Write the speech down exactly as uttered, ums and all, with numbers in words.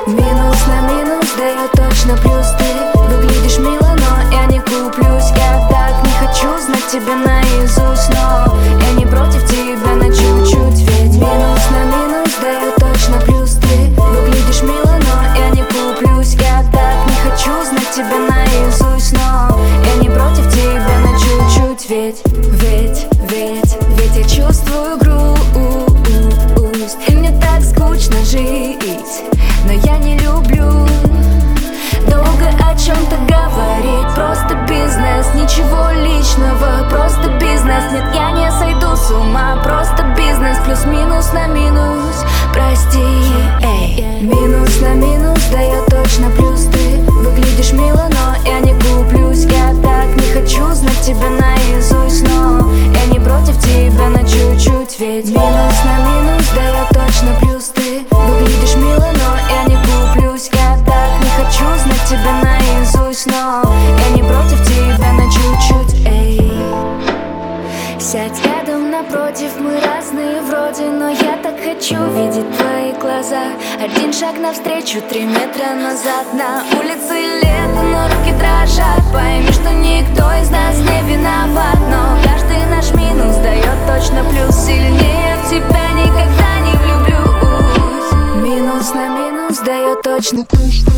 Минус на минус дает точно плюс. Ты выглядишь мило, но я не куплюсь. Я так не хочу знать тебя наизусть, но я не против тебя на чуть-чуть. Ведь минус на минус дает точно плюс. Ты выглядишь мило, но я не куплюсь. Я так не хочу знать тебя наизусть, но я не против тебя на чуть-чуть. Ведь, ведь, ведь, ведь я чувствую грусть, и мне так скучно жить, но я не люблю долго о чем-то говорить. Просто бизнес, ничего личного, просто бизнес. Нет, я не сойду с ума, просто бизнес. Плюс-минус на минус, прости. Эй. Минус на минус дает точно плюс. Ты выглядишь мило, но я не куплюсь. Я так не хочу знать тебя наизусть, но я не против тебя на чуть-чуть. Ведь минус на минус дает точно плюс. Ты выглядишь мило, но я не куплюсь. Я так не хочу знать тебя наизусть, но я не против тебя на чуть-чуть. Эй. Сядь рядом напротив, мы разные вроде, но я так хочу видеть твои глаза. Один шаг навстречу, три метра назад. На улице лето, но руки дрожат. Пойми, что никто из нас не виноват, но каждый наш минус дает точно плюс. Сильнее в тебя никогда не влюблюсь. Минус на минус дает точно плюс.